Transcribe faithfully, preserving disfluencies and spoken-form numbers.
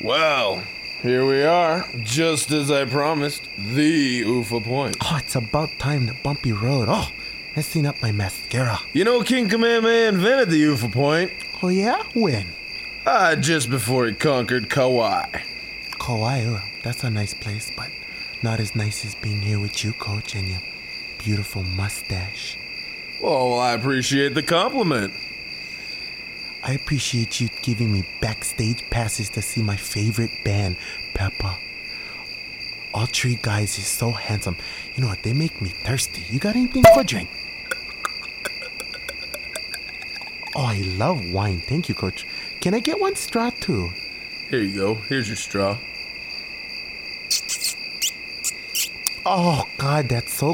Well, here we are, just as I promised, the U F O point. Oh, it's about time, the bumpy road. Oh, messing up my mascara. You know King Kamehameha invented the U F O point. Oh, yeah? When? Ah, just before he conquered Kauai. Kauai, oh, that's a nice place, but not as nice as being here with you, Coach, and your beautiful mustache. Well, I appreciate the compliment. I appreciate you giving me backstage passes to see my favorite band, Peppa. All three guys is so handsome. You know what? They make me thirsty. You got anything for a drink? Oh, I love wine. Thank you, Coach. Can I get one straw, too? Here you go. Here's your straw. Oh, God, that's so